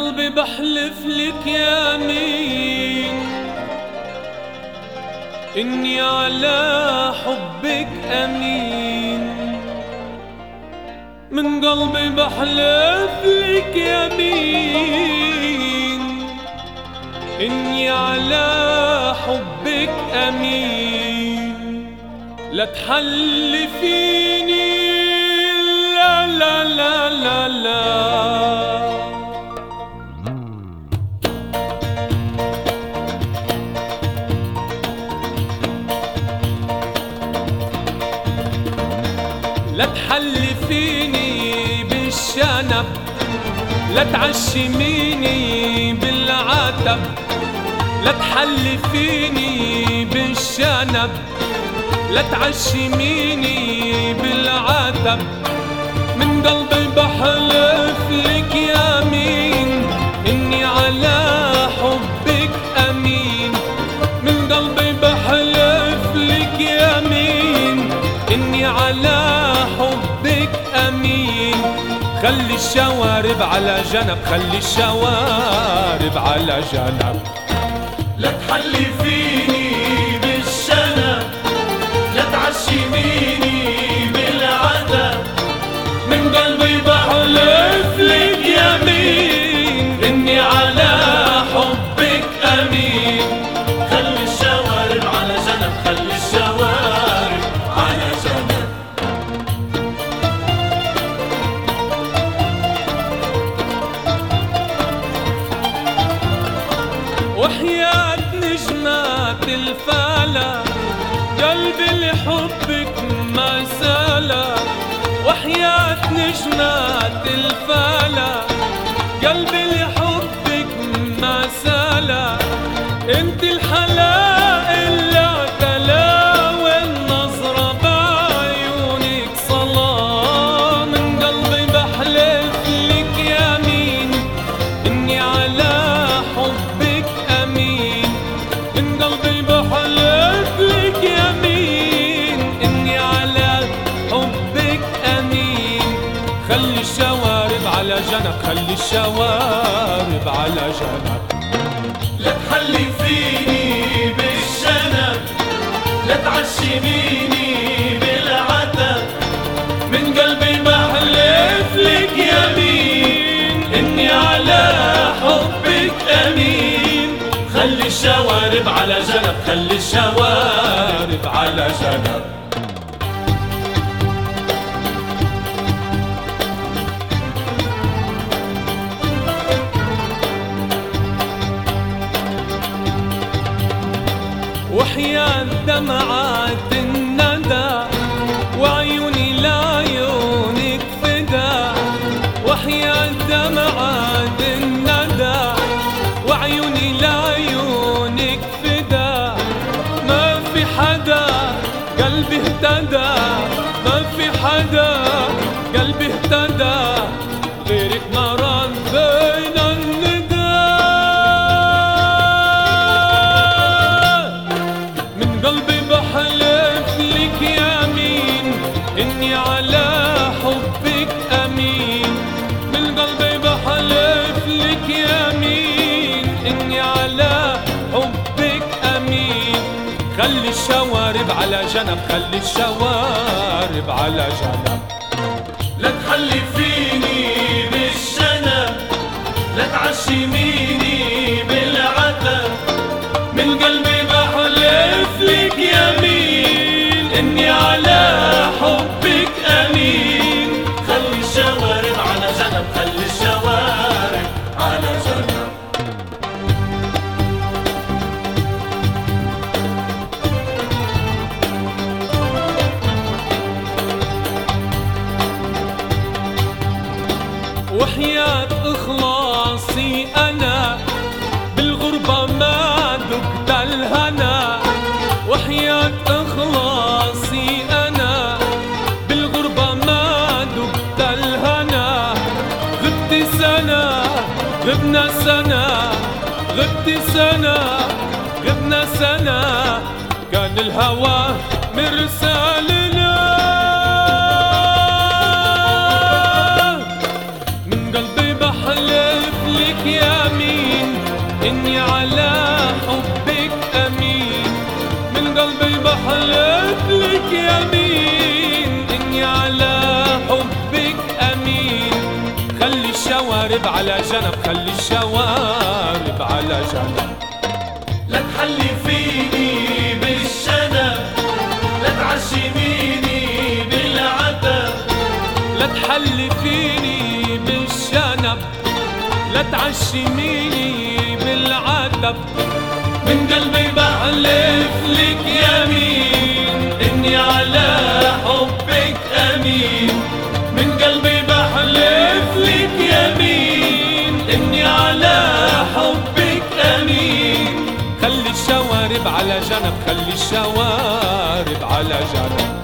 قلبي بحلف لك يمين إني على حبك أمين. من قلبي بحلف لك يمين إني على حبك أمين. لا تحلفيني لا لا لا لا لا. لا تحلفيني بالشنب، لا تعشميني بالعتب. لا تحلفيني بالشنب، لا تعشميني بالعتب. من قلبي بحلف لك يمين إني على حبك أمين. من قلبي بحلف لك يمين إني على حبك أمين. خلي الشوارب على جنب، خلي الشوارب على جنب. لا تحلفيني بالشنب، لا تعشميني بالعتب. من قلبي بحلف لك يمين إني على حبك أمين. خلي الشوارب على جنب، خلي الشوارب على جنب. وحياة نجمات الفالة قلبي لحبك ما سالى. وحياة نجمات الفالة قلبي لحبك ما سالى. انت الحلاء لا تلاوى النظرة بعيونك صلاة. من قلبي بحلف لك يمين إني على حبك أمين. من قلبي بحلف لك يمين إني على حبك أمين. خلي الشوارب على جنب، خلي الشوارب على جنب. لا تحلفيني بالشنب، لا تعشميني بالعتب. من قلبي بحلف لك يمين إني على حبك أمين. خلي الشوارب على جنب، خلي الشوارب على جنب. وحياة دمعات الندى وعيوني لعيونك فدا. وحياة دمعات الندى وعيوني لعيونك فدا. ما في حدا قلبي اهتدى، ما في حدا قلبي اهتدى غيرك مران بين الندى. من قلبي بحلف لك يمين إني على حبك أمين. من قلبي بحلف لك يمين إني على حبك أمين. خلي الشوارب على جنب، خلي الشوارب على جنب. لا تحلفيني بالشنب، لا تعشميني بالعتب. من قلبي بحلف لك يمين إني على حبك أمين. خلي الشوارب على جنب، خلي الشوارب على جنب. وحياة إخلاصي أنا بالغربة ما ذقت الهنا. وحياة إخلاصي أنا بالغربة ما ذقت الهنا. غبت سنة غبنا سنة، غبت سنة غبنا سنة. كان الهوى مرسالنا. من قلبي بحلف لك يا على جنب، خلي الشوارب على جنب. لا تحلي فيني بالشنب، لا تعشميني بالعتب. لا تحلي فيني بالشنب، لا تعشميني بالعتب. من قلبي بحلف لك يمين إني على حبك أمين. من قلبي بحلف لك يمين إني على حبك أمين. خلي الشوارب على جنب، خلي الشوارب على جنب.